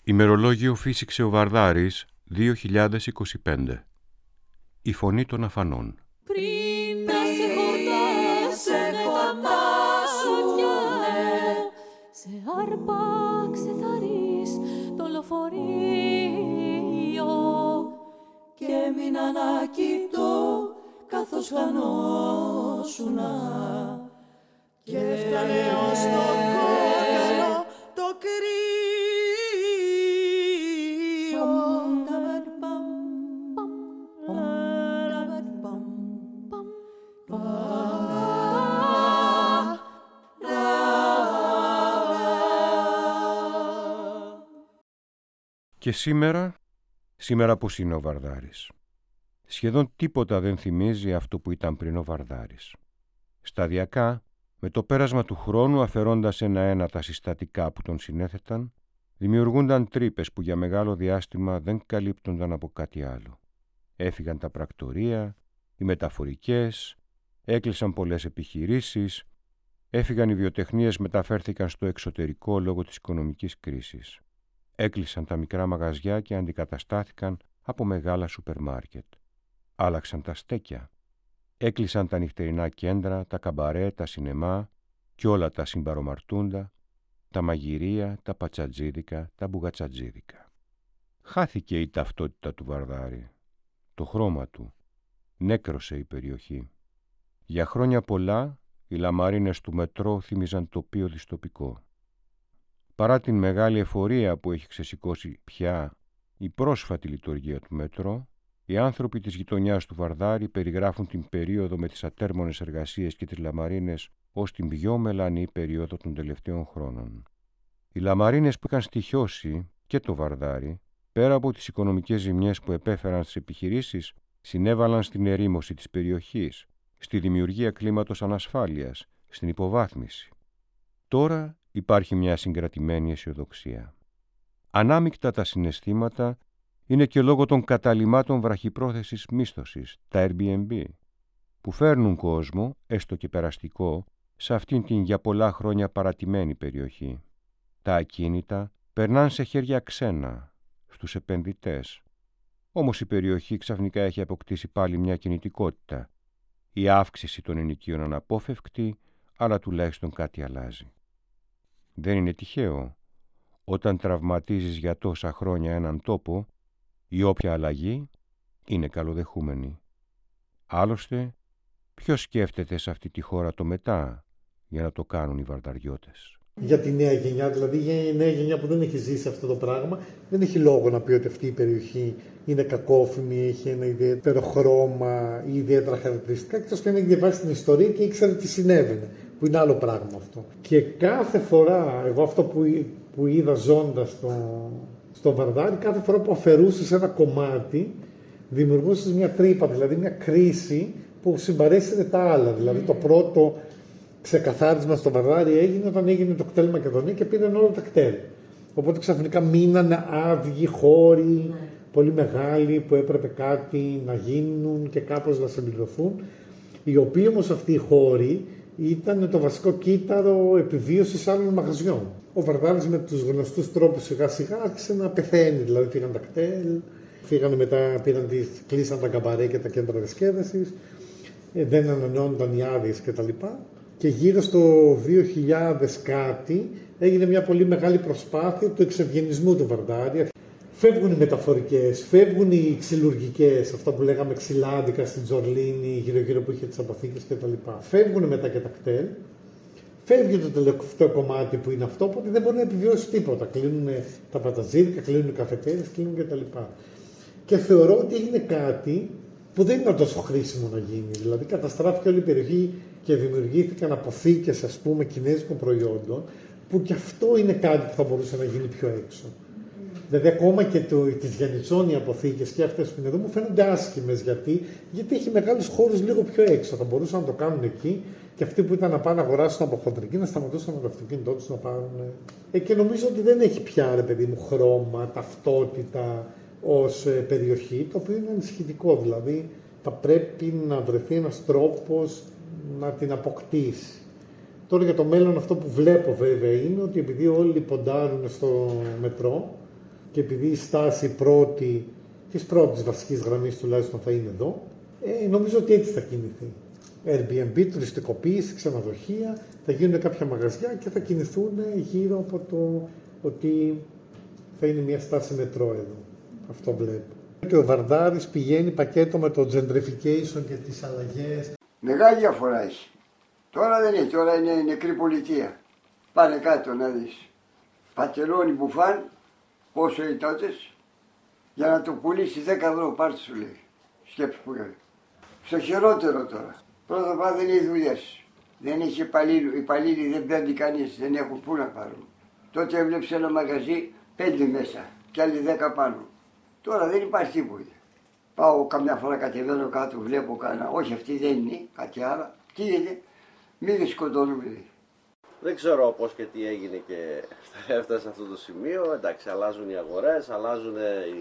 Ημερολόγιο φύσηξε ο Βαρδάρης 2025. Η φωνή των αφανών. Πριν να σε χορτάσουνε, σε άρπα ξεθαρείς το λοφορείο και μην ανακοιτώ καθώς χανόσουνα και έφτανε ως το κόκαλο το κρύο. Και σήμερα πώς είναι ο Βαρδάρης? Σχεδόν τίποτα δεν θυμίζει αυτό που ήταν πριν ο Βαρδάρης. Σταδιακά, με το πέρασμα του χρόνου αφαιρώντας ένα-ένα τα συστατικά που τον συνέθεταν, δημιουργούνταν τρύπες που για μεγάλο διάστημα δεν καλύπτονταν από κάτι άλλο. Έφυγαν τα πρακτορεία, οι μεταφορικές, έκλεισαν πολλές επιχειρήσεις, έφυγαν οι βιοτεχνίες, μεταφέρθηκαν στο εξωτερικό λόγω της οικονομικής κρίσης. Έκλεισαν τα μικρά μαγαζιά και αντικαταστάθηκαν από μεγάλα σούπερ μάρκετ. Άλλαξαν τα στέκια. Έκλεισαν τα νυχτερινά κέντρα, τα καμπαρέ, τα σινεμά και όλα τα συμπαρομαρτούντα, τα μαγειρία, τα πατσατζίδικα, τα μπουγατσατζίδικα. Χάθηκε η ταυτότητα του Βαρδάρη. Το χρώμα του. Νέκρωσε η περιοχή. Για χρόνια πολλά, οι λαμαρίνες του μετρό θύμιζαν τοπίο δυστοπικό. Παρά την μεγάλη εφορία που έχει ξεσηκώσει πια η πρόσφατη λειτουργία του μέτρο, οι άνθρωποι της γειτονιάς του Βαρδάρη περιγράφουν την περίοδο με τις ατέρμονες εργασίες και τις λαμαρίνες ως την πιο μελανή περίοδο των τελευταίων χρόνων. Οι λαμαρίνες που είχαν στοιχιώσει και το Βαρδάρη, πέρα από τις οικονομικές ζημιές που επέφεραν στις επιχειρήσεις, συνέβαλαν στην ερήμωση της περιοχής, στη δημιουργία κλίματος ανασφάλειας, στην υποβάθμιση. Τώρα υπάρχει μια συγκρατημένη αισιοδοξία. Ανάμεικτα τα συναισθήματα είναι και λόγω των καταλυμάτων βραχυπρόθεσης μίσθωσης, τα Airbnb, που φέρνουν κόσμο, έστω και περαστικό, σε αυτήν την για πολλά χρόνια παρατημένη περιοχή. Τα ακίνητα περνάν σε χέρια ξένα, στους επενδυτές. Όμως η περιοχή ξαφνικά έχει αποκτήσει πάλι μια κινητικότητα. Η αύξηση των ενοικίων αναπόφευκτη, αλλά τουλάχιστον κάτι αλλάζει. Δεν είναι τυχαίο. Όταν τραυματίζεις για τόσα χρόνια έναν τόπο, η όποια αλλαγή είναι καλοδεχούμενη. Άλλωστε, ποιος σκέφτεται σε αυτή τη χώρα το μετά για να το κάνουν οι βαρδαριώτες? Για τη νέα γενιά, δηλαδή για η νέα γενιά που δεν έχει ζήσει αυτό το πράγμα, δεν έχει λόγο να πει ότι αυτή η περιοχή είναι κακόφημη, έχει ένα ιδιαίτερο χρώμα ή ιδιαίτερα χαρακτηριστικά, εκτός και αν έχει διαβάσει την ιστορία και ήξερε τι συνέβαινε, που είναι άλλο πράγμα αυτό. Και κάθε φορά, εγώ αυτό που είδα ζώντας στο Βαρδάρι, κάθε φορά που αφαιρούσες ένα κομμάτι, δημιουργούσες μια τρύπα, δηλαδή μια κρίση που συμπαρέσυρε τα άλλα. Δηλαδή το πρώτο ξεκαθάρισμα στο Βαρδάρι έγινε όταν έγινε το κτέλ Μακεδονία και πήραν όλα τα κτέλ. Οπότε ξαφνικά μείνανε άδειοι χώροι, πολύ μεγάλοι, που έπρεπε κάτι να γίνουν και κάπως να συμπληρωθούν. Οι οποίοι όμως αυτοί οι χώροι ήταν το βασικό κύτταρο επιβίωσης άλλων μαγαζιών. Ο Βαρδάρης με τους γνωστούς τρόπους σιγά σιγά άρχισε να πεθαίνει, δηλαδή φύγαν τα κτέλ, φύγανε μετά, κλείσαν τα καμπαρέ και τα κέντρα διασκέδασης, δεν ανανεώνονταν οι άδειες κτλ. Και γύρω στο 2000 κάτι έγινε μια πολύ μεγάλη προσπάθεια του εξευγενισμού του Βαρδάρη. Φεύγουν οι μεταφορικές, φεύγουν οι ξυλουργικές, αυτά που λέγαμε ξυλάδικα στην Τζορλίνη, γύρω-γύρω που είχε τις αποθήκες κτλ. Φεύγουν μετά και τα κτέλ, φεύγει το τελευταίο κομμάτι που είναι αυτό, οπότε δεν μπορεί να επιβιώσει τίποτα. Κλείνουν τα παταζίδικα, κλείνουν οι καφετέρειες, κλείνουν κτλ. Και θεωρώ ότι έγινε κάτι που δεν ήταν τόσο χρήσιμο να γίνει. Δηλαδή καταστράφηκε όλη η περιοχή και δημιουργήθηκαν αποθήκες, ας πούμε, κινέζικων προϊόντων, που και αυτό είναι κάτι που θα μπορούσε να γίνει πιο έξω. Δηλαδή ακόμα και τις Γιαννιτσόνι αποθήκες και αυτές που είναι εδώ μου φαίνονται άσχημες. Γιατί έχει μεγάλους χώρους λίγο πιο έξω. Θα μπορούσαν να το κάνουν εκεί και αυτοί που ήταν να πάνε να αγοράσουν από χοντρική να σταματούσαν με το αυτοκίνητό τους να πάρουν. Και νομίζω ότι δεν έχει πια, ρε παιδί μου, χρώμα, ταυτότητα ως περιοχή, το οποίο είναι ανησυχητικό. Δηλαδή θα πρέπει να βρεθεί ένας τρόπος να την αποκτήσει. Τώρα για το μέλλον αυτό που βλέπω βέβαια είναι ότι επειδή όλοι ποντάρουν στο μετρό, και επειδή η στάση πρώτη, της πρώτης βασικής γραμμής τουλάχιστον θα είναι εδώ, νομίζω ότι έτσι θα κινηθεί. Airbnb, τουριστικοποίηση, ξενοδοχεία, θα γίνουν κάποια μαγαζιά και θα κινηθούν γύρω από το ότι θα είναι μια στάση μετρό εδώ. Αυτό βλέπω. Και ο Βαρδάρης πηγαίνει πακέτο με το gentrification και τις αλλαγές. Μεγάλη διαφορά έχει. Τώρα δεν έχει, τώρα είναι νεκρή πολιτεία. Πάνε κάτω να δεις. Πατελόνι μπουφάν, πόσο είναι τότες, για να το πουλήσει 10 ευρώ, πάρτε σου λέει. Σκέψου που κάνει. Στο χειρότερο τώρα. Πρώτα απ' όλα δεν είναι δουλειές. Δεν έχει υπαλλήλοι, δεν παίρνει κανείς, δεν έχουν πού να πάρουν. Τότε έβλεψε ένα μαγαζί 5 μέσα και άλλοι 10 πάνω. Τώρα δεν υπάρχει τίποτα. Πάω καμιά φορά, κατεβαίνω κάτω, βλέπω κανένα. Όχι, αυτή δεν είναι, κάτι άλλο. Τι είναι, μη σκοτώνουμε. Δεν ξέρω πώς και τι έγινε και έφτασε σε αυτό το σημείο. Εντάξει, αλλάζουν οι αγορές, αλλάζουν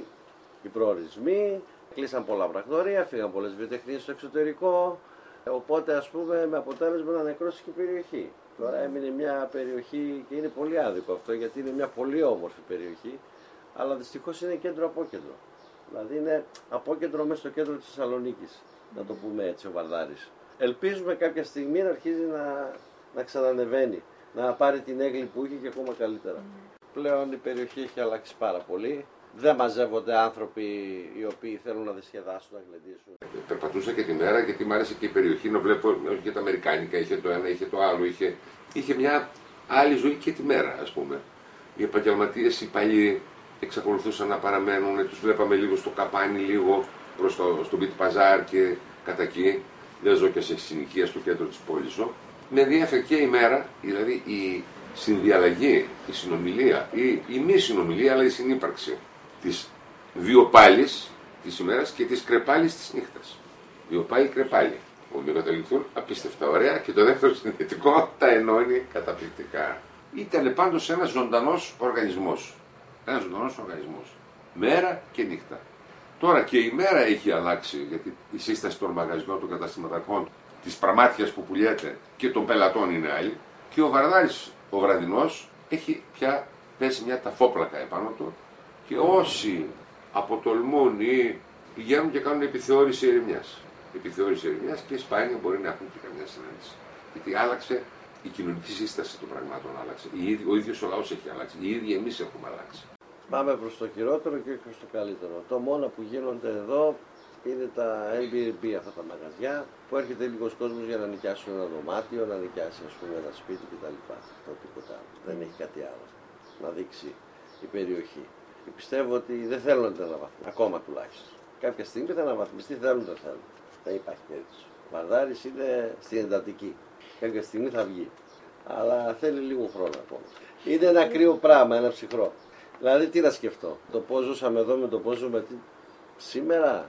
οι προορισμοί. Κλείσαν πολλά πρακτορεία, φύγαν πολλές βιοτεχνίες στο εξωτερικό. Οπότε, ας πούμε, με αποτέλεσμα να νεκρώσει και η περιοχή. Τώρα έμεινε μια περιοχή και είναι πολύ άδικο αυτό, γιατί είναι μια πολύ όμορφη περιοχή, αλλά δυστυχώς είναι κέντρο-απόκεντρο. Δηλαδή είναι απόκεντρο μέσα στο κέντρο της Θεσσαλονίκης, να το πούμε έτσι, ο Βαρδάρης. Ελπίζουμε κάποια στιγμή να αρχίζει να ξανανεβαίνει, να πάρει την έγκλη που είχε και ακόμα καλύτερα. Πλέον η περιοχή έχει αλλάξει πάρα πολύ. Δεν μαζεύονται άνθρωποι οι οποίοι θέλουν να διασκεδάσουν, να γλεντήσουν. Περπατούσα και τη μέρα γιατί μου άρεσε και η περιοχή, να βλέπω όχι και τα αμερικάνικα, είχε το ένα, είχε το άλλο, είχε μια άλλη ζωή και τη μέρα, ας πούμε. Οι επαγγελματίες, οι παλιοί εξακολουθούσαν να παραμένουν, τους βλέπαμε λίγο στο καπάνι, λίγο προς στο Μπιτ Παζάρ και κατά εκεί. Δεν ζω και σε συνοικία στο κέντρο της πόλης ζω. Με ενδιαφέρει και η μέρα, δηλαδή η συνδιαλλαγή, η συνομιλία ή η μη συνομιλία, αλλά η συνύπαρξη της βιοπάλης της ημέρας και της κρεπάλης της νύχτας. Βιοπάλη, κρεπάλη. Ομοιοκαταληκτούν απίστευτα ωραία και το δεύτερο συνδετικό τα ενώνει καταπληκτικά. Ήταν πάντως ένας ζωντανός οργανισμός. Ένας ζωντανός οργανισμός. Μέρα και νύχτα. Τώρα και η μέρα έχει αλλάξει, γιατί η σύσταση των μαγαζιών, των καταστηματαρχών, της πραμάτιας που πουλιέται και των πελατών είναι άλλη. Και ο Βαρδάρης, ο βραδινός, έχει πια πέσει μια ταφόπλακα επάνω του και όσοι αποτολμούν ή πηγαίνουν και κάνουν επιθεώρηση ερημιάς. Επιθεώρηση ερημιάς και σπάνια μπορεί να έχουν και καμιά συνάντηση. Γιατί άλλαξε η κοινωνική σύσταση των πραγμάτων, άλλαξε. Ο ίδιος ο λαός έχει αλλάξει. Οι ίδιοι εμείς έχουμε αλλάξει. Πάμε προς το χειρότερο και όχι προς το καλύτερο. Το μόνο που γίνονται εδώ είναι τα Airbnb, αυτά τα μαγαζιά, που έρχεται λίγος κόσμος για να νοικιάσουν ένα δωμάτιο, να νοικιάσει ας πούμε ένα σπίτι κτλ. Το τίποτα άλλο. Δεν έχει κάτι άλλο να δείξει η περιοχή. Και πιστεύω ότι δεν θέλουν να την αναβαθμίσουν, ακόμα τουλάχιστον. Κάποια στιγμή θα αναβαθμιστεί, θέλουν δεν θέλουν. Δεν υπάρχει περίπτωση. Ο Βαρδάρης είναι στην εντατική. Κάποια στιγμή θα βγει. Αλλά θέλει λίγο χρόνο ακόμα. Είναι ένα κρύο πράγμα, ένα ψυχρό. Δηλαδή τι να σκεφτώ. Το πώς ζούσαμε εδώ με το πώς ζούμε σήμερα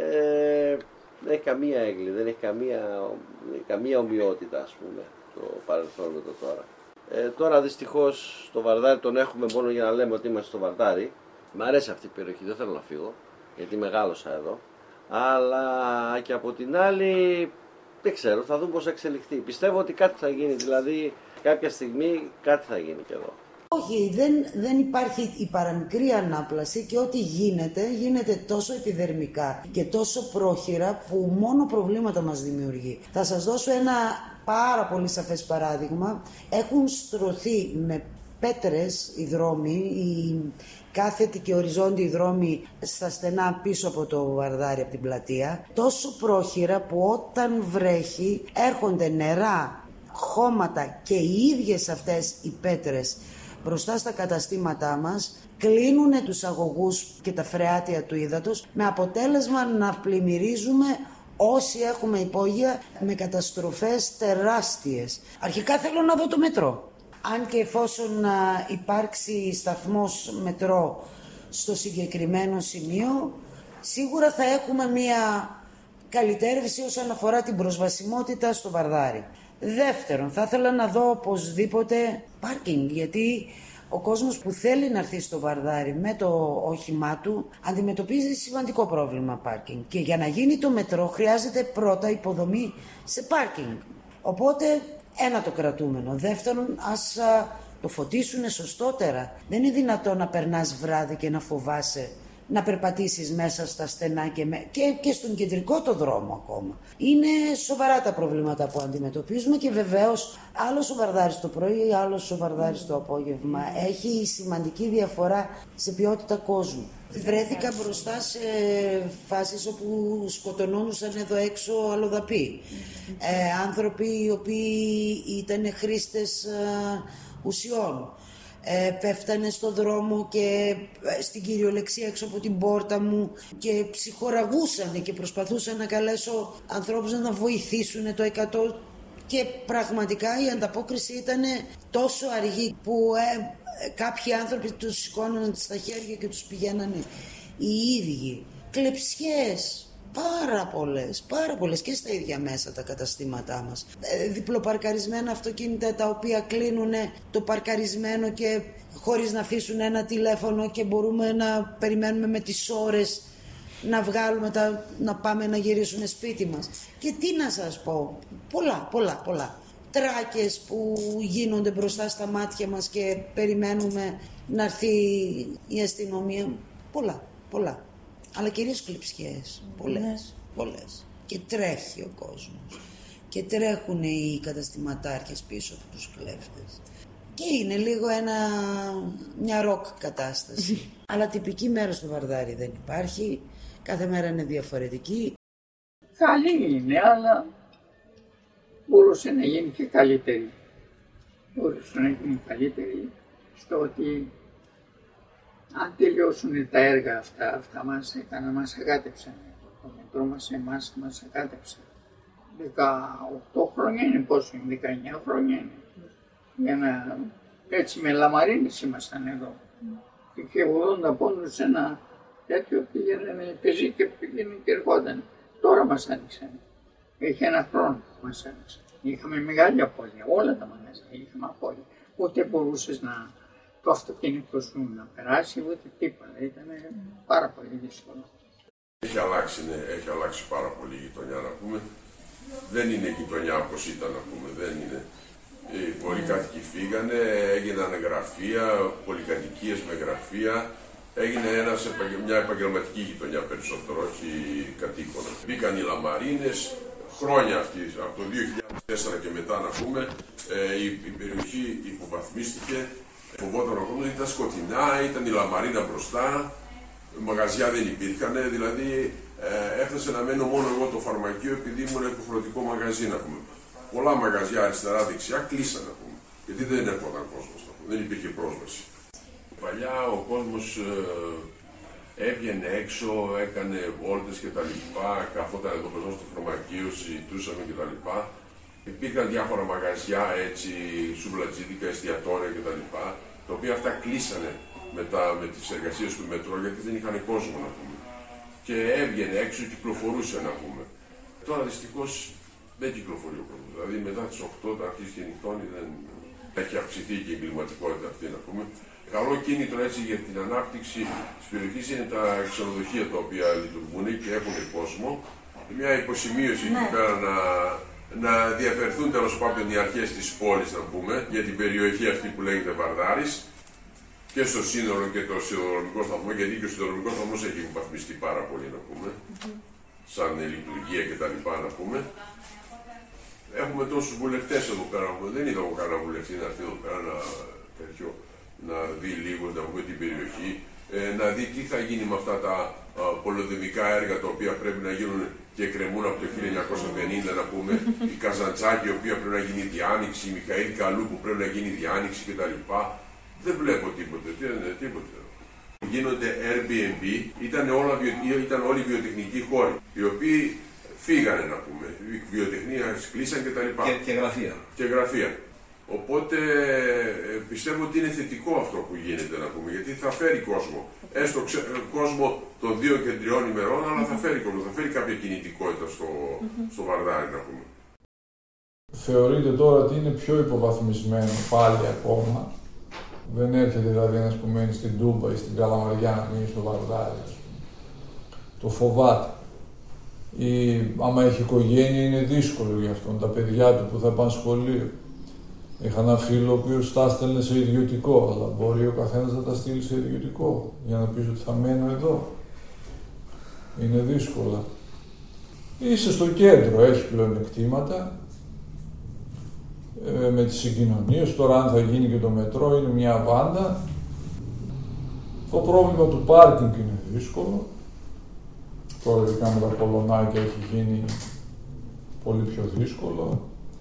δεν έχει καμία έγκλη, δεν έχει καμία ομοιότητα ας πούμε το παρελθόν με το τώρα. Τώρα δυστυχώς το Βαρδάρι τον έχουμε μόνο για να λέμε ότι είμαστε στο Βαρδάρι. Μ' αρέσει αυτή η περιοχή, δεν θέλω να φύγω γιατί μεγάλωσα εδώ. Αλλά και από την άλλη δεν ξέρω, θα δούμε πώς θα εξελιχθεί. Πιστεύω ότι κάτι θα γίνει, δηλαδή κάποια στιγμή κάτι θα γίνει και εδώ. Όχι, δεν υπάρχει η παραμικρή ανάπλαση και ό,τι γίνεται τόσο επιδερμικά και τόσο πρόχειρα που μόνο προβλήματα μας δημιουργεί. Θα σας δώσω ένα πάρα πολύ σαφές παράδειγμα. Έχουν στρωθεί με πέτρες οι δρόμοι, οι κάθετοι και οριζόντιοι δρόμοι στα στενά πίσω από το Βαρδάρι, από την πλατεία, τόσο πρόχειρα που όταν βρέχει έρχονται νερά, χώματα και οι ίδιες αυτές οι πέτρες μπροστά στα καταστήματά μας, κλείνουν τους αγωγούς και τα φρεάτια του ύδατος με αποτέλεσμα να πλημμυρίζουμε όσοι έχουμε υπόγεια με καταστροφές τεράστιες. Αρχικά θέλω να δω το μετρό. Αν και εφόσον υπάρξει σταθμός μετρό στο συγκεκριμένο σημείο, σίγουρα θα έχουμε μια καλυτέρευση όσον αφορά την προσβασιμότητα στο Βαρδάρι. Δεύτερον, θα ήθελα να δω οπωσδήποτε πάρκινγκ, γιατί ο κόσμος που θέλει να έρθει στο Βαρδάρι με το όχημά του αντιμετωπίζει σημαντικό πρόβλημα πάρκινγκ. Και για να γίνει το μετρό χρειάζεται πρώτα υποδομή σε πάρκινγκ. Οπότε, ένα το κρατούμενο. Δεύτερον, ας το φωτίσουνε σωστότερα. Δεν είναι δυνατόν να περνάς βράδυ και να φοβάσαι να περπατήσεις μέσα στα στενά και στον κεντρικό το δρόμο ακόμα. Είναι σοβαρά τα προβλήματα που αντιμετωπίζουμε και βεβαίως άλλος ο Βαρδάρης το πρωί, άλλος ο Βαρδάρης το απόγευμα. Έχει σημαντική διαφορά σε ποιότητα κόσμου. Βρέθηκα μπροστά σε φάσεις όπου σκοτωνόντουσαν εδώ έξω αλλοδαποί. Άνθρωποι οι οποίοι ήταν χρήστες ουσιών. Πέφτανε στο δρόμο και στην κυριολεξία έξω από την πόρτα μου και ψυχοραγούσανε και προσπαθούσαν να καλέσω ανθρώπους να βοηθήσουν το 100 και πραγματικά η ανταπόκριση ήταν τόσο αργή που κάποιοι άνθρωποι τους σηκώνανε στα χέρια και τους πηγαίνανε οι ίδιοι. Κλεψιές. Πάρα πολλές και στα ίδια μέσα τα καταστήματά μας. Διπλοπαρκαρισμένα αυτοκίνητα τα οποία κλείνουν το παρκαρισμένο και χωρίς να αφήσουν ένα τηλέφωνο και μπορούμε να περιμένουμε με τις ώρες να βγάλουμε να πάμε να γυρίσουμε σπίτι μας. Και τι να σας πω, πολλά. Τράκες που γίνονται μπροστά στα μάτια μας και περιμένουμε να έρθει η αστυνομία. Πολλά. Αλλά κυρίως κλειψιές, πολλές. Και τρέχει ο κόσμος. Και τρέχουν οι καταστηματάρχες πίσω από τους κλέφτες. Και είναι λίγο μια ροκ κατάσταση. Αλλά τυπική μέρα στο Βαρδάρι δεν υπάρχει. Κάθε μέρα είναι διαφορετική. Καλή είναι, αλλά μπορούσε να γίνει και καλύτερη. Μπορούσε να γίνει καλύτερη στο ότι αν τελειώσουν τα έργα αυτά μας αγάτεψαν. Το μετρό μας, εμάς μας αγάτεψαν. 18 χρόνια είναι, πόσο είναι, 19 χρόνια είναι. Για να, έτσι με λαμαρίνες ήμασταν εδώ. Και είχε 80 πόντους ένα τέτοιο πήγαινε πεζί και πήγαινε και ερχόταν. Τώρα μας άνοιξαν. Έχει ένα χρόνο που μας άνοιξαν. Είχαμε μεγάλη απώλεια, όλα τα μαγαζιά είχαμε απώλεια. Ούτε μπορούσες να το αυτοκίνητο σου να περάσει, ούτε τίποτα. Ήταν πάρα πολύ δύσκολο. Έχει αλλάξει πάρα πολύ η γειτονιά, να πούμε. Δεν είναι γειτονιά όπως ήταν, να πούμε. Δεν είναι. Οι πολυκάτοικοι φύγανε, έγιναν γραφεία, πολυκατοικίες με γραφεία. Έγινε μια επαγγελματική γειτονιά περισσότερο, όχι κατοίκων. Μπήκαν οι λαμαρίνες, χρόνια αυτή, από το 2004 και μετά, να πούμε, η περιοχή υποβαθμίστηκε. Φοβόταν ακόμα, ήταν σκοτεινά, ήταν η λαμαρίνα μπροστά, μαγαζιά δεν υπήρχαν, δηλαδή έφτασε να μένω μόνο εγώ το φαρμακείο επειδή ήμουν υποχρεωτικό μαγαζί, να πούμε. Πολλά μαγαζιά αριστερά-δεξιά κλείσαν, να πούμε, γιατί δεν έρχονταν κόσμος, δεν υπήρχε πρόσβαση. Παλιά ο κόσμος έβγαινε έξω, έκανε βόλτες κτλ. Καθόταν εδώ πέρα στο φαρμακείο, συζητούσαμε κτλ. Υπήρχαν διάφορα μαγαζιά, έτσι, σουβλατζίδικα, εστιατόρια κτλ. Τα οποία αυτά κλείσανε με τις εργασίες του μετρό γιατί δεν είχαν κόσμο, να πούμε. Και έβγαινε έξω, κυκλοφορούσε, να πούμε. Τώρα δυστυχώς δεν κυκλοφορεί ο κόσμος. Δηλαδή μετά τις 8 τα αρχίζει και νυχτώνει, δεν έχει αυξηθεί και η εγκληματικότητα αυτή, να πούμε. Καλό κίνητρο έτσι για την ανάπτυξη της περιοχής είναι τα ξενοδοχεία τα οποία λειτουργούν και έχουν κόσμο. Μια υποσημείωση εκεί πέρα να διαφερθούν τέλος πάντων οι αρχές της πόλης, να πούμε, για την περιοχή αυτή που λέγεται Βαρδάρης και στο σύνολο και το σιδηροδρομικό σταθμό, γιατί και ο σιδηροδρομικός σταθμός έχει υποβαθμιστεί πάρα πολύ, να πούμε, σαν λειτουργία κτλ. Να πούμε. Έχουμε τόσους βουλευτές εδώ πέρα, δεν είδα εγώ κανένα βουλευτή να έρθει εδώ πέρα να δει λίγο, να πούμε, την περιοχή, να δει τι θα γίνει με αυτά τα πολεοδομικά έργα τα οποία πρέπει να γίνουν και κρεμούν από το 1950, να πούμε, η Καζαντζάκη, η οποία πρέπει να γίνει διάνοιξη, η Μιχαήλ Καλού που πρέπει να γίνει διάνοιξη κτλ. Δεν βλέπω τίποτε. Γίνονται Airbnb, ήταν όλοι βιοτεχνικοί χώροι, οι οποίοι φύγανε, να πούμε. Οι βιοτεχνία κλείσαν κτλ. Και γραφεία. Οπότε πιστεύω ότι είναι θετικό αυτό που γίνεται, να πούμε, γιατί θα φέρει κόσμο. Έστω κόσμο των 2 και 3 ημερών, αλλά θα φέρει κόσμο, θα φέρει κάποια κινητικότητα στο Βαρδάρι, να πούμε. Θεωρείται τώρα ότι είναι πιο υποβαθμισμένο πάλι ακόμα. Δεν έρχεται δηλαδή ένας που μένει στην Τούμπα ή στην Καλαμαριά να μείνει στο Βαρδάρι, ας πούμε. Το φοβάται. Άμα έχει οικογένεια είναι δύσκολο για αυτόν, τα παιδιά του που θα πάνε σχολείο. Είχα ένα φίλο ο οποίος τα έστελνε σε ιδιωτικό, αλλά μπορεί ο καθένας να τα στείλει σε ιδιωτικό για να πεις ότι θα μένω εδώ. Είναι δύσκολα. Είσαι στο κέντρο, έχει πλεονεκτήματα. Με τις συγκοινωνίες, τώρα αν θα γίνει και το μετρό είναι μια βάντα. Το πρόβλημα του πάρκινγκ είναι δύσκολο. Τώρα ειδικά με τα κολονάκια έχει γίνει πολύ πιο δύσκολο.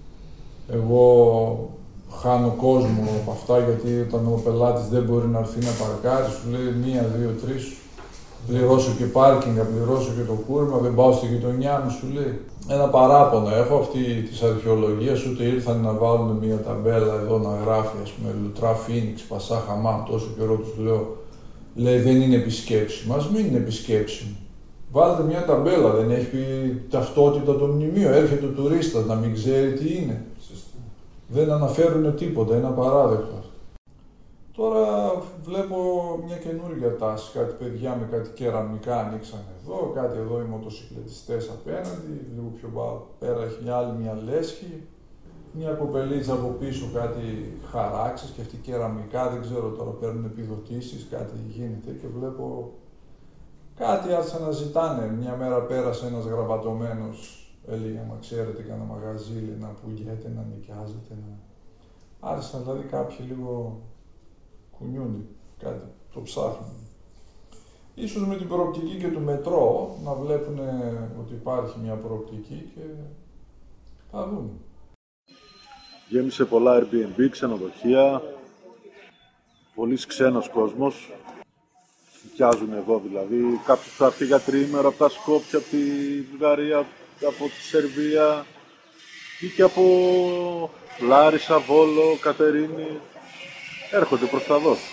Εγώ χάνω κόσμο από αυτά γιατί όταν ο πελάτης δεν μπορεί να έρθει να παρκάρει, σου λέει 1, 2, 3, πληρώσω και πάρκινγκ, πληρώσω και το κούρμα, δεν πάω στη γειτονιά μου, σου λέει. Ένα παράπονο έχω αυτή της αρχαιολογίας, ούτε ήρθαν να βάλουν μια ταμπέλα εδώ να γράφει, ας πούμε, Λουτρά Φίνιξ, Πασά Χαμάμ, τόσο καιρό τους λέω. Λέει δεν είναι επισκέψιμο, ας μην είναι επισκέψιμο. Βάλτε μια ταμπέλα, δεν έχει πει ταυτότητα το μνημείο, έρχεται ο τουρίστας να μην ξέρει τι είναι. Δεν αναφέρουν τίποτα, είναι απαράδεκτο. Τώρα βλέπω μια καινούργια τάση, κάτι παιδιά με κάτι κεραμικά ανοίξαν εδώ, κάτι εδώ οι μοτοσυκλετιστές απέναντι, λίγο πιο πέρα έχει μια λέσχη, μια κοπελίτσα από πίσω κάτι χαράξεις και αυτή κεραμικά, δεν ξέρω τώρα παίρνουν επιδοτήσεις, κάτι γίνεται και βλέπω κάτι άρχισαν να ζητάνε. Μια μέρα πέρασε ένας γραβατωμένος, έλεγε, μα ξέρετε, κανένα μαγαζί να πουλιέται, να νοικιάζεται, άρχισαν δηλαδή κάποιοι λίγο κουνιούνται, κάτι, το ψάχνουν. Ίσως με την προοπτική και του μετρό να βλέπουν ότι υπάρχει μια προοπτική και θα δουν. Γέμισε πολλά Airbnb, ξενοδοχεία, πολύς ξένος κόσμος. Νοικιάζουν εδώ δηλαδή. Κάποιος θα έρθει για τριήμερο από τα Σκόπια, από τη Βουλγαρία, από τη Σερβία ή και από Λάρισα, Βόλο, Κατερίνη. Έρχονται προς τα δω.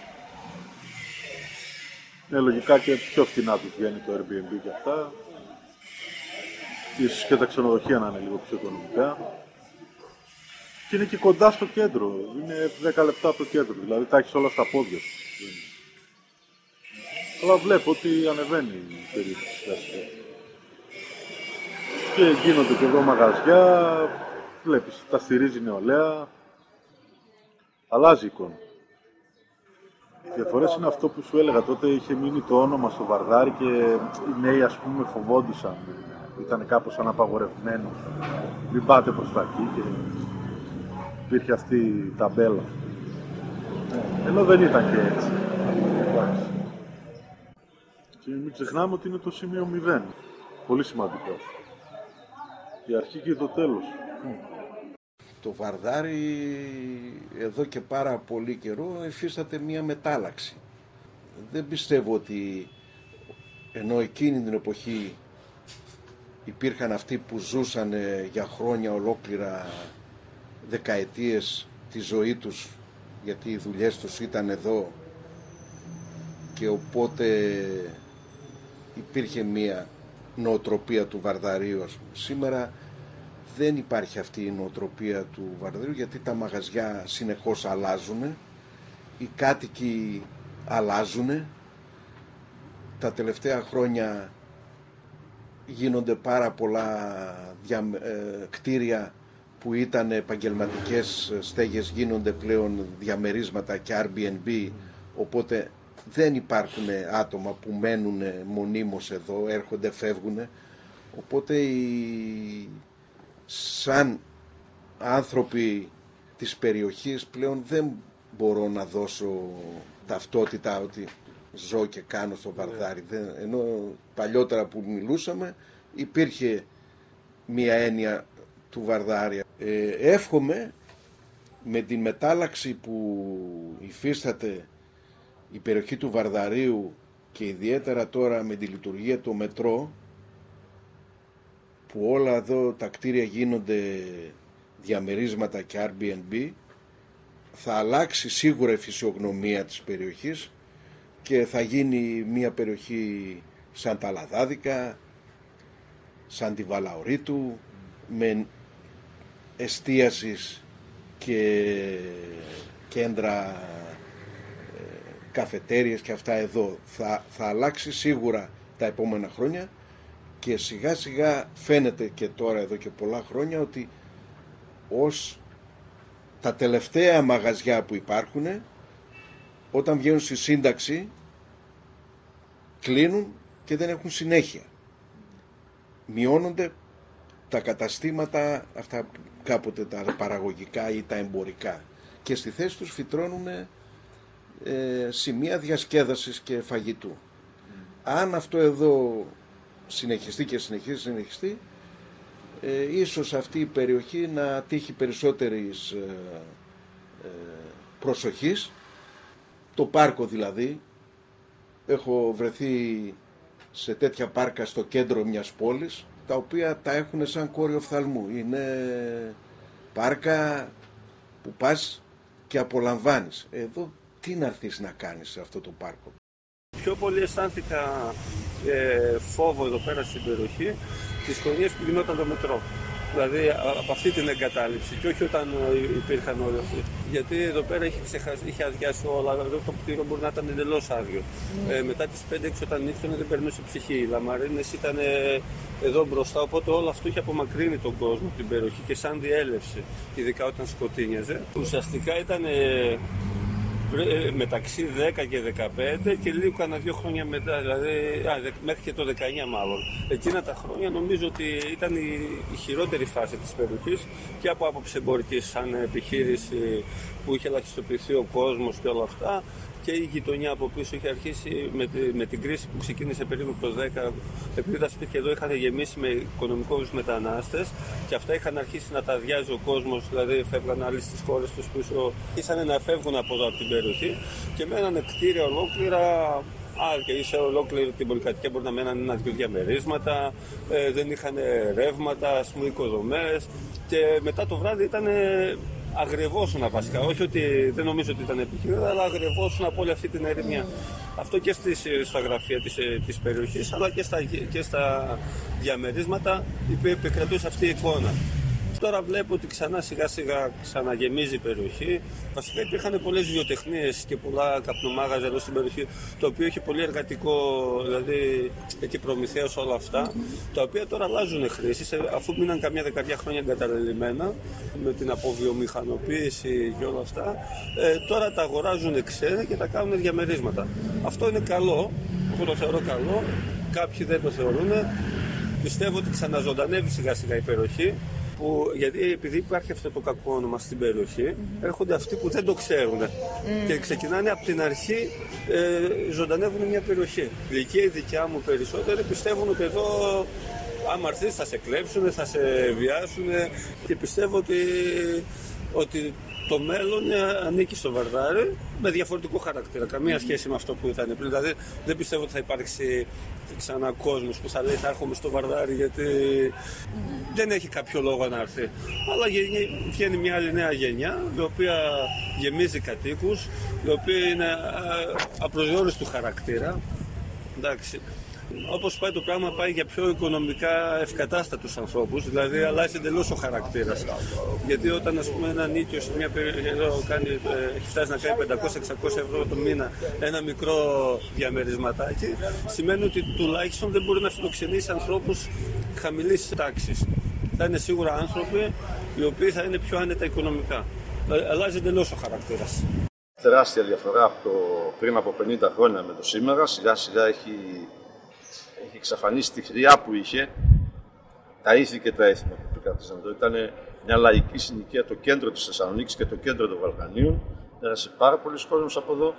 Λογικά και πιο φθηνά τους βγαίνει το Airbnb και αυτά. Ίσως και τα ξενοδοχεία να είναι λίγο πιο οικονομικά. Και είναι και κοντά στο κέντρο. Είναι 10 λεπτά από το κέντρο, δηλαδή τα έχεις όλα στα πόδια σου. Αλλά βλέπω ότι ανεβαίνει η περίπτωση. Και γίνονται και εδώ μαγαζιά, βλέπεις, τα στηρίζει η νεολαία. Αλλάζει η εικόνα. Οι διαφορές είναι αυτό που σου έλεγα, τότε είχε μείνει το όνομα στο Βαρδάρι και οι νέοι ας πούμε φοβόντουσαν. Ήταν κάπως αναπαγορευμένο. Μην πάτε προς τα εκεί και υπήρχε αυτή η ταμπέλα. Ενώ δεν ήταν και έτσι. Και μην ξεχνάμε ότι είναι το σημείο 0. Πολύ σημαντικό. Η αρχή και το τέλος. Το Βαρδάρι εδώ και πάρα πολύ καιρό υφίσταται μία μετάλλαξη. Δεν πιστεύω ότι ενώ εκείνη την εποχή υπήρχαν αυτοί που ζούσαν για χρόνια ολόκληρα, δεκαετίες τη ζωή τους, γιατί οι δουλειές τους ήταν εδώ και οπότε υπήρχε μία νοοτροπία του Βαρδαρίου. Σήμερα δεν υπάρχει αυτή η νοοτροπία του Βαρδαρίου γιατί τα μαγαζιά συνεχώς αλλάζουν, οι κάτοικοι αλλάζουν. Τα τελευταία χρόνια γίνονται πάρα πολλά κτίρια που ήταν επαγγελματικές στέγες, γίνονται πλέον διαμερίσματα και Airbnb, οπότε δεν υπάρχουν άτομα που μένουν μονίμως εδώ, έρχονται, φεύγουν, οπότε σαν άνθρωποι της περιοχής πλέον δεν μπορώ να δώσω ταυτότητα ότι ζω και κάνω στο Βαρδάρι. Ενώ παλιότερα που μιλούσαμε υπήρχε μία έννοια του Βαρδάρια. Εύχομαι με την μετάλλαξη που υφίσταται η περιοχή του Βαρδαρίου και ιδιαίτερα τώρα με τη λειτουργία του μετρό, που όλα εδώ τα κτίρια γίνονται διαμερίσματα και Airbnb, θα αλλάξει σίγουρα η φυσιογνωμία της περιοχής και θα γίνει μια περιοχή σαν τα Λαδάδικα, σαν τη Βαλαωρίτου, με εστίασης και κέντρα, καφετέριες και αυτά εδώ. Θα αλλάξει σίγουρα τα επόμενα χρόνια και σιγά σιγά φαίνεται και τώρα εδώ και πολλά χρόνια ότι ως τα τελευταία μαγαζιά που υπάρχουν, όταν βγαίνουν στη σύνταξη, κλείνουν και δεν έχουν συνέχεια. Μειώνονται τα καταστήματα, αυτά κάποτε τα παραγωγικά ή τα εμπορικά, και στη θέση τους φυτρώνουν σημεία διασκέδασης και φαγητού. Αν αυτό εδώ συνεχιστεί και συνεχιστεί, ίσως αυτή η περιοχή να τύχει περισσότερης προσοχής. Το πάρκο δηλαδή, έχω βρεθεί σε τέτοια πάρκα στο κέντρο μιας πόλης, τα οποία τα έχουν σαν κόριο οφθαλμού. Είναι πάρκα που πας και απολαμβάνεις. Εδώ τι να έρθεις να κάνεις σε αυτό το πάρκο? Πιο πολύ αισθάνθηκα φόβο εδώ πέρα στην περιοχή τις χρονιές που γινόταν το μετρό. Δηλαδή από αυτή την εγκατάλειψη και όχι όταν υπήρχαν όλοι αυτοί. Γιατί εδώ πέρα είχε αδειάσει όλα, εδώ το κτίριο μπορεί να ήταν εντελώς άδειο. Μετά τις 5-6 όταν ήρθαν δεν περνούσε ψυχή. Οι λαμαρίνες ήταν εδώ μπροστά, οπότε όλο αυτό είχε απομακρύνει τον κόσμο από την περιοχή και σαν διέλευση, ειδικά όταν σκοτίνιαζε. Ουσιαστικά ήταν μεταξύ 10 και 15 και λίγο κάνα 2 χρόνια μετά, δηλαδή μέχρι και το 19 μάλλον. Εκείνα τα χρόνια νομίζω ότι ήταν η χειρότερη φάση της περιοχής και από άποψη εμπορική σαν επιχείρηση που είχε ελαχιστοποιηθεί ο κόσμος και όλα αυτά, και η γειτονιά από πίσω είχε αρχίσει με την κρίση που ξεκίνησε περίπου το 10, επειδή τα σπίτια εδώ είχαν γεμίσει με οικονομικούς μετανάστες και αυτά είχαν αρχίσει να τα αδειάζει ο κόσμος, δηλαδή φεύγαν άλλοι στις χώρες τους πίσω, ήσαν να φεύγουν από εδώ από την περιοχή και μένανε κτίρια ολόκληρα. Και σε ολόκληρη την πολυκατοικία μπορεί να μέναν 1-2 διαμερίσματα, δεν είχαν ρεύματα, ας πούμε, οικοδομές, και μετά το βράδυ ήταν αγρευόσουνα βασικά. Όχι ότι δεν νομίζω ότι ήταν επικίνδυνα, αλλά αγρευόσουνα από όλη αυτή την ερημιά. Αυτό και στα γραφεία της περιοχής, αλλά και στα διαμερίσματα επικρατούσε αυτή η εικόνα. Τώρα βλέπω ότι ξανά σιγά σιγά ξαναγεμίζει η περιοχή. Βασικά υπήρχαν πολλές βιοτεχνίες και πολλά καπνομάγαζα εδώ στην περιοχή, το οποίο είχε πολύ εργατικό, δηλαδή εκεί Προμηθέως όλα αυτά, τα οποία τώρα αλλάζουν χρήσεις, αφού μείναν καμιά 10 χρόνια εγκαταλελειμμένα με την αποβιομηχανοποίηση και όλα αυτά. Τώρα τα αγοράζουν ξένοι και τα κάνουν διαμερίσματα. Αυτό είναι καλό, εγώ το θεωρώ καλό, κάποιοι δεν το θεωρούν. Πιστεύω ότι ξαναζωντανεύει σιγά σιγά η περιοχή. Γιατί επειδή υπάρχει αυτό το κακό όνομα στην περιοχή, έρχονται αυτοί που δεν το ξέρουν και ξεκινάνε από την αρχή, ζωντανεύουν μια περιοχή. Οι δικιά μου περισσότεροι πιστεύουν ότι εδώ άμα έρθεις θα σε κλέψουν, θα σε βιάσουν, και πιστεύω ότι το μέλλον ανήκει στο Βαρδάρι με διαφορετικό χαρακτήρα, καμία σχέση με αυτό που ήταν πριν. Δηλαδή δεν πιστεύω ότι θα υπάρξει ξανά κόσμος που θα λέει θα έρχομαι στο Βαρδάρι γιατί δεν έχει κάποιο λόγο να έρθει. Αλλά βγαίνει μια άλλη νέα γενιά, η οποία γεμίζει κατοίκους, η οποία είναι απροσδιόριστου χαρακτήρα. Εντάξει. Όπως πάει το πράγμα, πάει για πιο οικονομικά ευκατάστατους ανθρώπους, δηλαδή αλλάζει εντελώς ο χαρακτήρας. Γιατί όταν, ας πούμε, ένα νίκιο σε μια περιοχή έχει φτάσει να κάνει 500-600 ευρώ το μήνα ένα μικρό διαμερισματάκι, σημαίνει ότι τουλάχιστον δεν μπορεί να φιλοξενήσει ανθρώπους χαμηλής τάξης. Θα είναι σίγουρα άνθρωποι οι οποίοι θα είναι πιο άνετα οικονομικά. Αλλάζει εντελώς ο χαρακτήρας. Τεράστια διαφορά από το πριν από 50 χρόνια με το σήμερα. Σιγά σιγά έχει εξαφανίσει τη χρειά που είχε, τα ήθη και τα έθιμα που επικρατήσαν εδώ. Ήταν μια λαϊκή συνοικία, το κέντρο της Θεσσαλονίκης και το κέντρο των Βαλκανίων. Πέρασε πάρα πολλοί κόσμος από εδώ.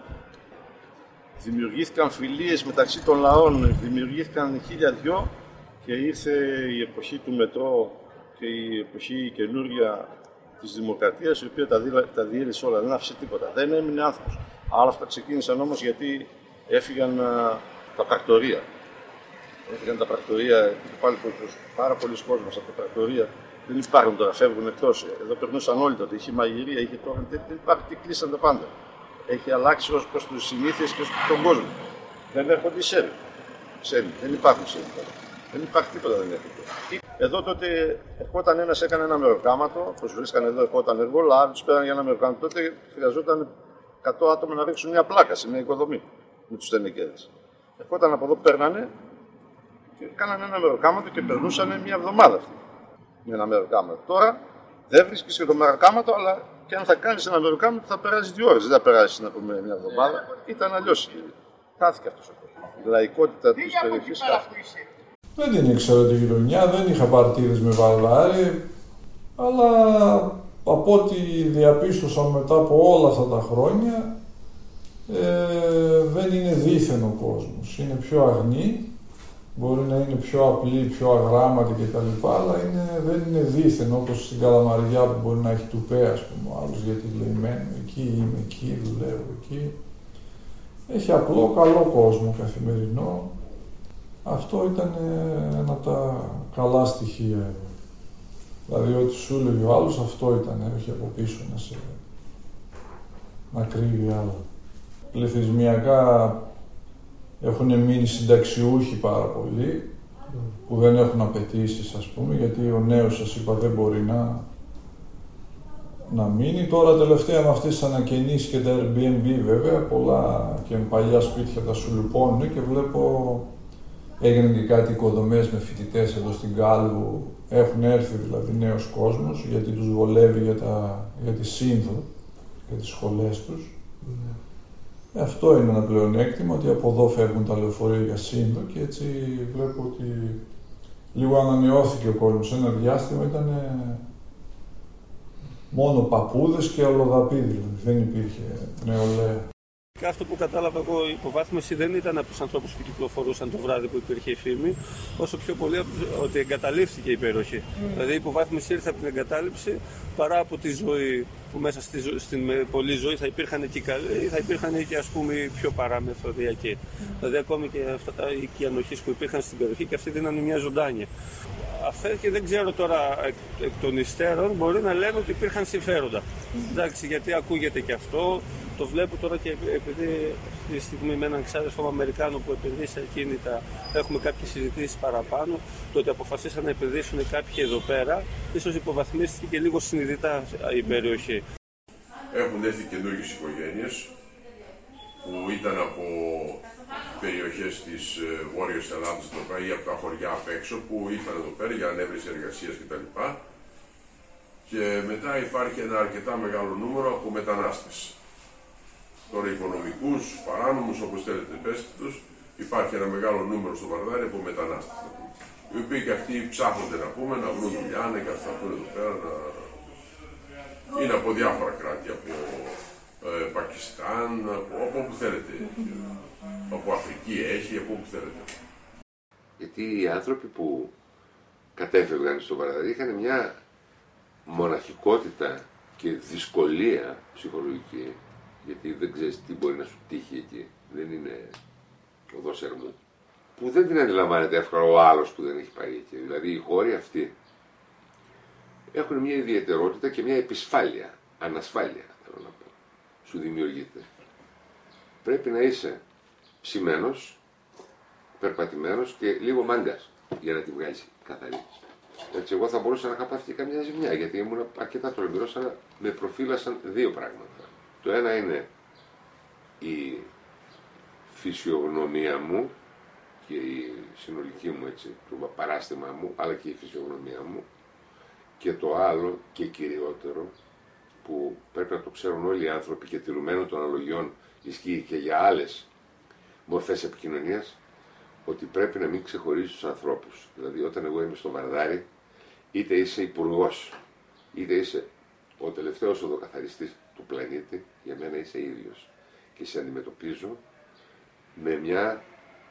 Δημιουργήθηκαν φιλίες μεταξύ των λαών, δημιουργήθηκαν 1002 και ήρθε η εποχή του μετρό και η εποχή καινούργια της δημοκρατίας, η οποία τα διέλυσε όλα, δεν άφησε τίποτα, δεν έμεινε άνθρωπος. Άλλα αυτά ξεκίνησαν όμως γιατί έφυγαν τα πρακτορεία. Έφυγαν τα πρακτορεία και πάλι πάρα πολλοί κόσμος από τα πρακτορεία. Δεν υπάρχουν τώρα, φεύγουν εκτός. Εδώ περνούσαν όλοι τότε. Είχε μαγειρία, είχε τώρα. Δεν υπάρχει, κλείσαν τα πάντα. Έχει αλλάξει ως προς τις συνήθειες και ως προς τον κόσμο. Δεν έρχονται οι Σέρβοι. Δεν υπάρχουν Σέρβοι. Δεν υπάρχει τίποτα, δεν έρχεται. Εδώ τότε ερχόταν ένας, έκανε ένα μεροκάματο. Όπως βρίσκαν εδώ, ερχόταν εργολάβοι, τους πέραν για ένα μεροκάματο. Τότε χρειαζόταν 100 άτομα να ρίξουν μια πλάκα σε μια οικοδομή με τους τενεκέδες. Ερχόταν από εδώ, παίρνανε και κάνανε ένα μεροκάματο και περνούσαν μια εβδομάδα αυτοί με ένα μεροκάματο. Τώρα δεν βρίσκεις και το μεροκάματο, αλλά Και αν θα κάνεις ένα μεροκάμπινγκ θα περάσει 2 ώρες, δεν θα περάσει να πούμε μια εβδομάδα. Ήταν αλλιώς. Χάθηκε αυτός ο κόσμος. Η λαϊκότητα της περιοχής χάθηκε. Δεν την ήξερα τη γειτονιά, δεν είχα παρτίδες με Βαρδάρη, αλλά από ό,τι διαπίστωσα μετά από όλα αυτά τα χρόνια, δεν είναι δίθεν ο κόσμος. Είναι πιο αγνή, μπορεί να είναι πιο απλή, πιο αγράμματη κτλ. Αλλά δεν είναι δίθεν, όπως στην Καλαμαριά που μπορεί να έχει τουπέ, ας πούμε, ο άλλος, γιατί λέει μένω εκεί, είμαι εκεί, δουλεύω εκεί. Έχει απλό, καλό κόσμο καθημερινό. Αυτό ήταν ένα από τα καλά στοιχεία. Δηλαδή, ό,τι σου έλεγε ο άλλος, αυτό ήταν, όχι από πίσω να κρύβει άλλο. Πληθυσμιακά έχουν μείνει συνταξιούχοι πάρα πολλοί, που δεν έχουν απαιτήσεις, ας πούμε, γιατί ο νέος, σας είπα, δεν μπορεί να μείνει. Τώρα τελευταία με αυτές τις ανακαινήσεις και τα Airbnb, βέβαια, πολλά και με παλιά σπίτια τα σου λουπώνουν και βλέπω έγιναν και κάτι οικοδομές με φοιτητές εδώ στην Κάλβου. Έχουν έρθει δηλαδή νέος κόσμος, γιατί τους βολεύει για τη Σύνδο, για τις σχολές τους. Αυτό είναι ένα πλεονέκτημα, ότι από εδώ φεύγουν τα λεωφορεία για Σύνδο και έτσι βλέπω ότι λίγο ανανεώθηκε ο κόσμος. Ένα διάστημα ήταν μόνο παππούδες και ολοδαποί, δηλαδή δεν υπήρχε νεολαία. Αυτό που κατάλαβα εγώ, η υποβάθμιση δεν ήταν από τους ανθρώπους που κυκλοφορούσαν το βράδυ που υπήρχε η φήμη, όσο πιο πολύ ότι εγκαταλείφθηκε η περιοχή. Δηλαδή η υποβάθμιση ήρθε από την εγκατάλειψη παρά από τη ζωή, που μέσα στην πολλή ζωή θα υπήρχαν και καλοί, θα υπήρχαν και, ας πούμε, πιο παραμεθοδιακοί. Δηλαδή ακόμη και αυτά τα οίκια ανοχής που υπήρχαν στην περιοχή και αυτοί δίνανε μια ζωντάνια. Αυτά και δεν ξέρω τώρα εκ των υστέρων, μπορεί να λένε ότι υπήρχαν συμφέροντα. Εντάξει, γιατί ακούγεται και αυτό. Το βλέπω τώρα και επειδή αυτή τη στιγμή με έναν ξάδερφο Αμερικάνο που επενδύει σε ακίνητα, έχουμε κάποιες συζητήσεις παραπάνω. Το ότι αποφασίσαν να επενδύσουν κάποιοι εδώ πέρα, ίσως υποβαθμίστηκε και λίγο συνειδητά η περιοχή. Έχουν έρθει καινούργιες οικογένειες που ήταν από περιοχές της Βόρειας Ελλάδας ή από τα χωριά απ' έξω που ήρθαν εδώ πέρα για ανέβρεση εργασίας κτλ. Και μετά υπάρχει ένα αρκετά μεγάλο νούμερο από μετανάστες. Τώρα οικονομικούς, παράνομους, όπως θέλετε πέστε τους, υπάρχει ένα μεγάλο νούμερο στο Βαρδάρι από μετανάστες. Οι οποίοι και αυτοί ψάχνονται να πούμε, να βρουν δουλειά, να εγκατασταθούν εδώ πέρα, είναι από διάφορα κράτη, από Πακιστάν, από όπου θέλετε, από Αφρική έχει, από όπου θέλετε. Γιατί οι άνθρωποι που κατέφευγαν στο Βαρδάρι είχαν μια μοναχικότητα και δυσκολία ψυχολογική, γιατί δεν ξέρεις τι μπορεί να σου τύχει εκεί, δεν είναι οδός ερμού, που δεν την αντιλαμβάνεται εύκολα ο άλλος που δεν έχει πάει εκεί. Δηλαδή οι χώροι αυτοί έχουν μια ιδιαιτερότητα και μια επισφάλεια, ανασφάλεια θέλω να πω, σου δημιουργείται. Πρέπει να είσαι ψημένος, περπατημένος και λίγο μάγκας για να τη βγάλεις καθαρή. Έτσι εγώ θα μπορούσα να είχα πάθει καμιά ζημιά, γιατί ήμουν αρκετά τολμηρός, αλλά με προφύλασαν δύο πράγματα. Το ένα είναι η φυσιογνωμία μου και η συνολική μου, έτσι, το παράστημα μου, αλλά και η φυσιογνωμία μου. Και το άλλο και κυριότερο, που πρέπει να το ξέρουν όλοι οι άνθρωποι και τηρουμένων των αναλογιών ισχύει και για άλλες μορφές επικοινωνίας, ότι πρέπει να μην ξεχωρίζεις τους ανθρώπους. Δηλαδή όταν εγώ είμαι στο Βαρδάρι, είτε είσαι υπουργός, είτε είσαι ο τελευταίος οδοκαθαριστής του πλανήτη, για μένα είσαι ίδιος. Και σε αντιμετωπίζω με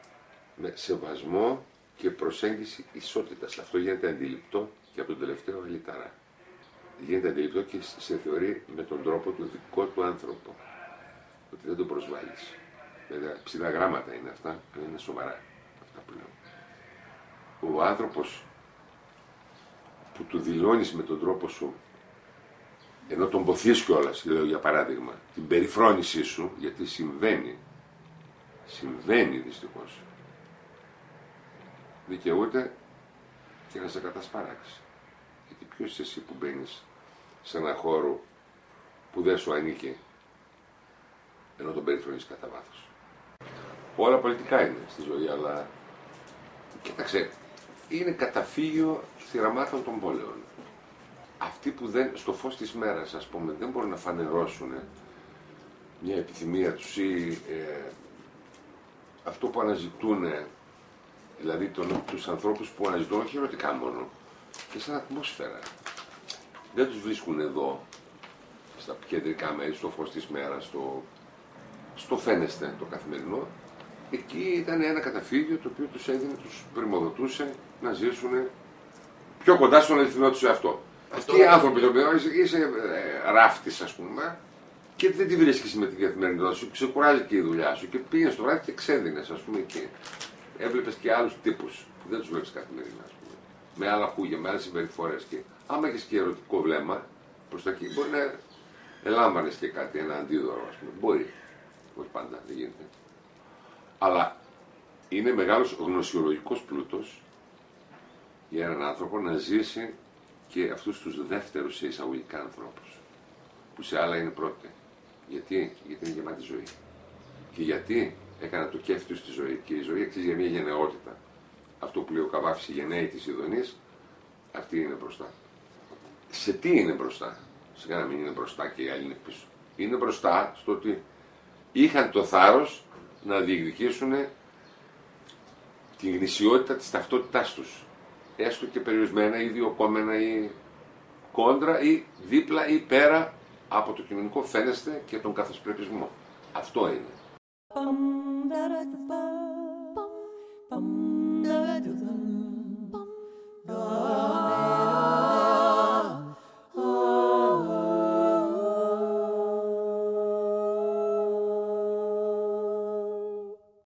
σεβασμό και προσέγγιση ισότητας. Αυτό γίνεται αντιληπτό και από τον τελευταίο Λιταρά. Γίνεται αντιληπτό και σε θεωρεί με τον τρόπο του δικό του άνθρωπο. Ότι δεν τον προσβάλλεις. Βέβαια, ψηλά γράμματα είναι αυτά, αλλά είναι σοβαρά αυτά που λέω. Ο άνθρωπος που του δηλώνεις με τον τρόπο σου, ενώ τον ποθείς κιόλας, λέω για παράδειγμα, την περιφρόνησή σου, γιατί συμβαίνει δυστυχώς, δικαιούται και να σε κατασπαράξει. Γιατί ποιος είσαι εσύ που μπαίνεις σε ένα χώρο που δεν σου ανήκει, ενώ τον περιφρονείς κατά βάθος. Όλα πολιτικά είναι στη ζωή, αλλά κοίταξε, είναι καταφύγιο θυραμάτων των πόλεων. αυτοί που δεν, στο φως της μέρας, ας πούμε, δεν μπορούν να φανερώσουν μια επιθυμία τους ή αυτό που αναζητούν, δηλαδή τους ανθρώπους που αναζητούν, όχι ερωτικά μόνο, και σαν ατμόσφαιρα. Δεν τους βρίσκουν εδώ, στα κεντρικά μέρη, στο φως της μέρας, στο φαίνεστε το καθημερινό. Εκεί ήταν ένα καταφύγιο το οποίο τους έδινε, τους πρημοδοτούσε να ζήσουν πιο κοντά στον αληθινό τους εαυτό. Αυτοί οι άνθρωποι, το οποίο είσαι ράφτης, ας πούμε, και δεν τη βρίσκεις με την καθημερινότητα σου, ξεκουράζει και η δουλειά σου και πήγαινε στο βράδυ και ξέδινες, ας πούμε, και έβλεπες και άλλους τύπους που δεν τους βλέπεις καθημερινά, ας πούμε, με άλλα χούγια, με άλλες συμπεριφορές. Και άμα έχεις και ερωτικό βλέμμα προς τα εκεί, μπορεί να ελάμβανες και κάτι, ένα αντίδωρο, ας πούμε. Μπορεί. Όχι πάντα, δεν γίνεται. Αλλά είναι μεγάλος γνωσιολογικός πλούτος για έναν άνθρωπο να ζήσει και αυτούς τους δεύτερους σε εισαγωγικά ανθρώπους, που σε άλλα είναι πρώτοι. Γιατί είναι γεμάτη ζωή. Και γιατί έκανα το κέφι του στη ζωή. Και η ζωή αξίζει για μια γενναιότητα. Αυτό που λέει ο Καβάφης, οι γενναίοι της Ιδονής, αυτή είναι μπροστά. Σε τι είναι μπροστά? Σε να μην είναι μπροστά και οι άλλοι είναι πίσω. Είναι μπροστά στο ότι είχαν το θάρρος να διεκδικήσουν την γνησιότητα της ταυτότητάς τους. Έστω και περιορισμένα ή διοκόμενα ή κόντρα ή δίπλα ή πέρα από το κοινωνικό φαίνεστε και τον καθοσπρεπισμό. Αυτό είναι.